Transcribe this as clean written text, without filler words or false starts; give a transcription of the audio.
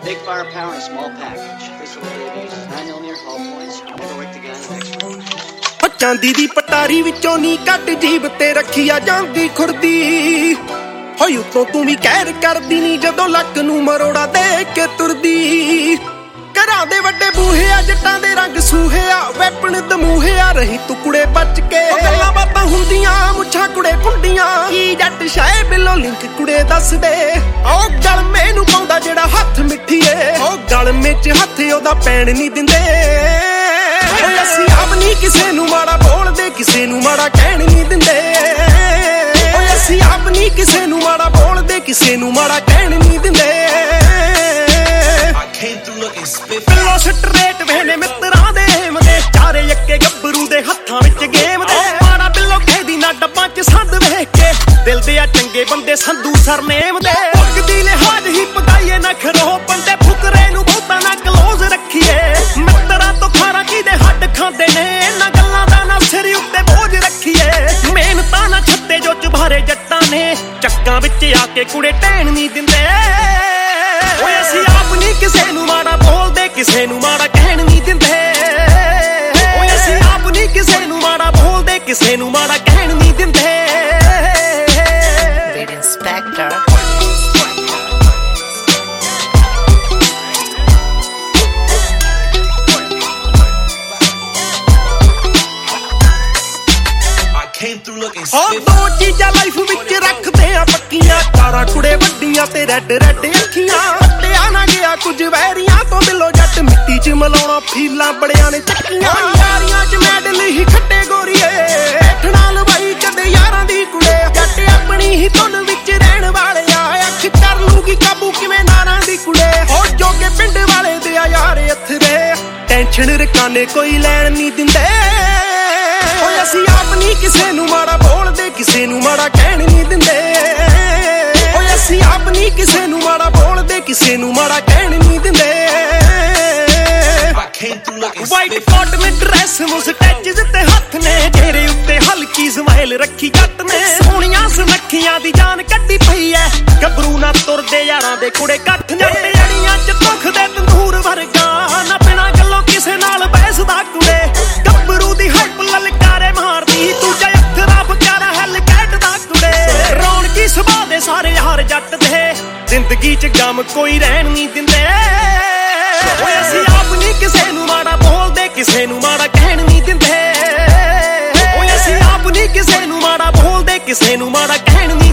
Big firepower in a small package. Pistol babies, 9mm hull points. Never wicked a gun in extra. ਚਾਂਦੀ ਦੀ ਪਟਾਰੀ ਵਿੱਚੋਂ ਨੀ ਕੱਟ ਜੀਬ ਤੇ ਰੱਖੀ ਆ ਜਾਂਦੀ ਖੁਰਦੀ ਹੋਈ ਉਤੋਂ ਤੂੰ ਵੀ ਕਹਿਰ ਕਰਦੀ ਨੀ ਜਦੋਂ ਲੱਕ ਨੂੰ ਮਰੋੜਾ ਦੇ ਕੇ ਤੁਰਦੀ ਘਰਾਂ ਦੇ ਵੱਡੇ ਬੂਹੇ ਆ ਜੱਟਾਂ ਦੇ ਰੰਗ ਸੂਹੇ ਆ ਵੈਪਨ ਦਮੂਹੇ ਆ ਰਹੀ ਤੂੰ ਕੁੜੇ ਬਚ ਕੇ ਗੱਲਾਂ ਬਾਤਾਂ ਹੁੰਦੀਆਂ ਮੁੱਛਾਂ ਕੁੜੇ ਕੁੰਡੀਆਂ ਕੀ ਜੱਟ ਸ਼ਾਏ ਬਿੱਲੋ ਲਿੰਕ ਕੁੜੇ ਦੱਸਦੇ ਉਹ ਗਲ ਮੈਨੂੰ ਪਾਉਂਦਾ ਜਿਹੜਾ ਹੱਥ ਮਿੱਠੀਏ ਉਹ ਗਲ ਵਿੱਚ ਹੱਥ ਉਹਦਾ ਪੈਣ ਨਹੀਂ ਦਿੰਦੇ ਓਏ ਅਸੀਂ ਆਪ ਨਹੀਂ ਕਿਸੇ ਨੂੰ ਮਾੜਾ ਬੋਲਦੇ ਕਿਸੇ ਨੂੰ ਮਾੜਾ ਕਹਿਣ ਨਹੀਂ ਦਿੰਦੇ ਓਏ ਅਸੀਂ ਆਪ ਨਹੀਂ ਕਿਸੇ ਨੂੰ ਮਾੜਾ ਬੋਲਦੇ ਕਿਸੇ ਨੂੰ ਮਾੜਾ ਕਹਿਣ ਨਹੀਂ ਦਿੰਦੇ ਪਿੱਲੋ ਸਟਰੇਟ ਵੇਲੇ ਮਿੱਤਰਾਂ ਦੇ ਏਮਦੇ ਚਾਰੇ ਯੱਕੇ ਗੱਭਰੂ ਦੇ ਹੱਥਾਂ ਵਿੱਚ ਗੇਮ ਦੇ ਮਾੜਾ ਬਿੱਲੋ ਖੇਦੀ ਨਾ ਡੱਬਾਂ ਚ ਸੰਦ ਵੇਖ ਕੇ ਦਿਲ ਦੇ ਆ ਚੰਗੇ ਬੰਦੇ ਸੰਧੂ ਸਰਨੇਮ ਦੇ ਮੁੱਕਦੀ ਲਿਹਾਜ਼ ਹੀ ਪਗਾਈਏ ਨਾ ਖਰੋ ਬੰਦੇ ਫੁਕਰੇ ਨੂੰ ਬਹੁਤਾ ਨਾ ਕਲੋਜ਼ ਰੱਖੀਏ ਮਿੱਤਰਾਂ ਤੋਂ ਖਾਰਾ ਕਿਦੇ ਹੱਡ ਖਾਂਦੇ ਨੇ ਇਹਨਾਂ ਗੱਲਾਂ ਦਾ ਨਾ ਸਿਰ ਉੱਤੇ ਬੋਝ ਰੱਖੀਏ ਮਿਹਨਤਾਂ ਨਾ ਛੱਤੇ ਜੋ ਚੁਬਾਰੇ ਜੱਟਾਂ ਨੇ ਚੱਕਾਂ ਵਿੱਚ ਆ ਕੇ ਕੁੜੇ ਟਹਿਣ ਨਹੀਂ ਦਿੰਦੇ ਓਏ ਅਸੀਂ ਆਪ ਨਹੀਂ ਕਿਸੇ ਨੂੰ ਮਾੜਾ ਬੋਲਦੇ ਕਿਸੇ ਨੂੰ ਮਾੜਾ ਕਹਿਣ ਨਹੀਂ ਦਿੰਦੇ ਓਏ ਅਸੀਂ ਆਪ ਨਹੀਂ ਕਿਸੇ ਨੂੰ ਮਾੜਾ ਬੋਲਦੇ ਕਿਸੇ ਨੂੰ ਮਾੜਾ ਕਹਿਣ ਨਹੀਂ ਦਿੰਦੇ Inspector ਦੋ ਚੀਜ਼ਾਂ ਲਾਈਫ ਵਿੱਚ ਰੱਖਦੇ ਆ ਪੱਕੀਆਂ ਕਾਰਾਂ ਕੁੜੇ ਵੱਡੀਆਂ ਤੇ ਰੈੱਡ ਰੈੱਡ ਅੱਖੀਆਂ ਪੱਟਿਆ ਨਾ ਗਿਆ ਕੁਝ ਵੈਰੀਆਂ ਤੋਂ ਦਿਲੋਂ ਜੱਟ ਮਿੱਟੀ 'ਚ ਮਲਾਉਣਾ ਫੀਲਾਂ ਬੜਿਆਂ ਨੇ ਚੱਕੀਆਂ ਯਾਰੀਆਂ 'ਚ ਮੈਡਲ ਹੀ ਖੱਟੇ ਗੋਰੀਏ ਠਣਾ ਲਵਾਈ ਕਦੇ ਯਾਰਾਂ ਦੀ ਕੁੜੇ ਜੱਟ ਆਪਣੀ ਹੀ ਧੁਨ ਵਿੱਚ ਰਹਿਣ ਵਾਲਿਆ ਅੱਖ ਕਰ ਲੂਗੀ ਕਾਬੂ ਕਿਵੇਂ ਨਾਰਾਂ ਦੀ ਕੁੜੇ ਹੋ ਜੋਗੇ ਪਿੰਡ ਵਾਲੇ ਦੇ ਆ ਯਾਰ ਅਥਰੇ ਟੈਨਸ਼ਨ ਰਕਾਨੇ ਕੋਈ ਲੈਣ ਨਹੀਂ ਦਿੰਦੇ ਓਏ ਅਸੀਂ ਆਪ ਨਹੀਂ ਕਿਸੇ ਨੂੰ ਮਾੜਾ ਬੋਲਦੇ ਕਿਸੇ ਨੂੰ ਮਾੜਾ ਕਹਿਣ ਨਹੀਂ ਦਿੰਦੇ ਓਏ ਅਸੀਂ ਆਪ ਨਹੀਂ ਕਿਸੇ ਨੂੰ ਮਾੜਾ ਬੋਲਦੇ ਕਿਸੇ ਨੂੰ ਮਾੜਾ ਕਹਿਣ ਨਹੀਂ ਦਿੰਦੇ ਵਾਈਟ ਕੋਟ ਵਿੱਚ ਡਰੈਸ ਮੁਸਟੈਚਸ ਤੇ ਹੱਥ ਨੇ ਚਿਹਰੇ ਉੱਤੇ ਹਲਕੀ ਸਮਾਈਲ ਰੱਖੀ ਜੱਟ ਨੇ ਸੋਹਣੀਆਂ ਸੁਨੱਖੀਆਂ ਦੀ ਜਾਨ ਕੱਢੀ ਪਈ ਐ ਗੱਭਰੂ ਨਾ ਤੁਰਦੇ ਯਾਰਾਂ ਦੇ ਕੁੜੇ ਕੱਠ ਨੇ ਜੜੀਆਂ ਚ ਦੁੱਖ ਦੇ ਤੰਦੂਰ ਵਰਗਾ ਨਾ ਬਿਨਾਂ ਗੱਲੋਂ ਕਿਸੇ ਨਾਲ ਬੈਸਦਾ ਕੁੜੇ ਗੱਭਰੂ ਦੀ ਹਾਈਪ ਲਲਕਾਰੇ ਮਾਰਦੀ ਦੂਜਾ ਅੱਖਰਾਂ ਬਚਾਰਾ ਹੱਲ ਕੱਢਦਾ ਕੁੜੇ ਰੌਣਕੀ ਸੁਭਾਅ ਦੇ ਸਾਰੇ ਯਾਰ ਜੱਟ ਦੇ ਜ਼ਿੰਦਗੀ ਚ ਗਮ ਕੋਈ ਰਹਿਣ ਨਹੀਂ ਦਿੰਦੇ ਓਏ ਅਸੀਂ ਆਪ ਨਹੀਂ ਕਿਸੇ ਨੂੰ ਮਾੜਾ ਬੋਲਦੇ ਕਿਸੇ ਨੂੰ ਮਾੜਾ ਕਹਿਣ ਨਹੀਂ ਦਿੰਦੇ ਓਏ ਅਸੀਂ ਆਪ ਨਹੀਂ ਕਿਸੇ ਨੂੰ ਮਾੜਾ ਬੋਲਦੇ ਕਿਸੇ ਨੂੰ ਮਾੜਾ ਕਹਿਣ ਨਹੀਂ